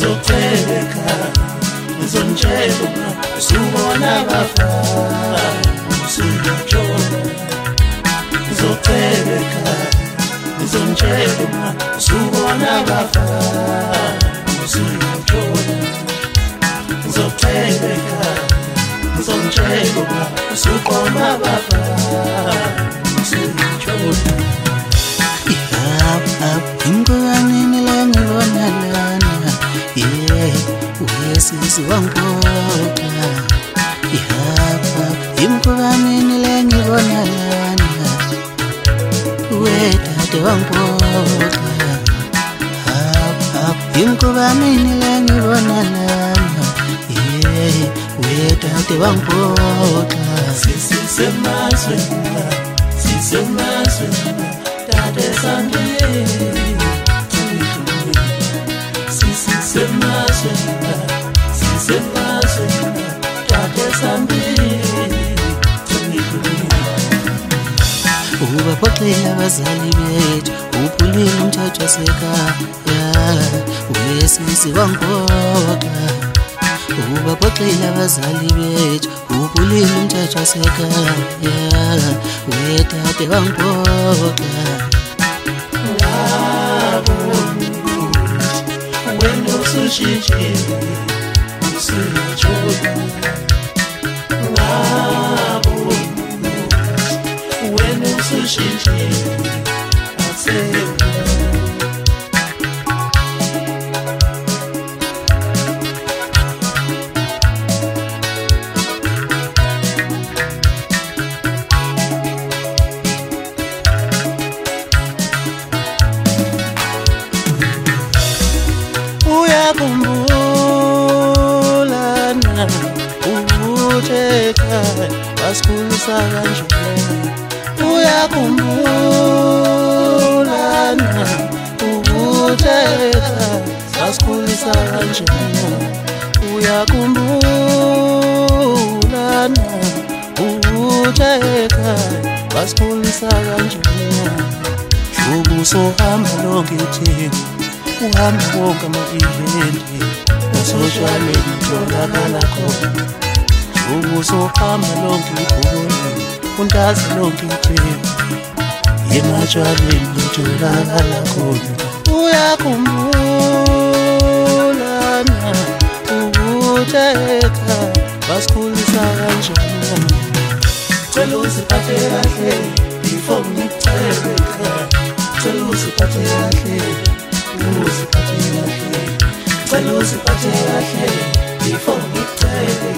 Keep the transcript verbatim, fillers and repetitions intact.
Uzotheleka uzonjela usubona bafa usuyitshona Uzotheleka uzonjela usubona bafa usuyitshona Uzotheleka uzonjela usubona bafa usuyitshona Ingane lengibona lana yeah uyesisi wangiphoqa ihapha imkhubaneni lengibona lana wedade wangiphoqa hapha imkhubaneni lengibona lana yeah wedade wangiphoqa Sisemazweni sisemazweni Dade sandiye Sisemazweni sisemazweni Dade sandiye Ubaphoxile abazali bethu uphulile umthetho wasekhaya uyesisi wangiphoqa Ubaphoxile abazali bethu uphulile umthetho wasekhaya wedade wangiphoqa When no sushi usuyitshona When no sushi Uyakhumbulana ukutheka basikhulisa kanjani Uyakhumbulana ukutheka basikhulisa kanjani Uyakhumbulana ukutheka basikhulisa kanjani Ubusohamba lonke ithemba Uhamba wonke ama-event Social media utholakala khona Ubusohamba lonke ibhola Undazi lonke ithemba Ematshwaleni utholakala khona Uyakhumbulana ukutheka basikhulisa kanjani Cela uziphathe kahle before ngikutheka Cela uziphathe kahle uziphathe kahle Cela uziphathe kahle before ngikutheke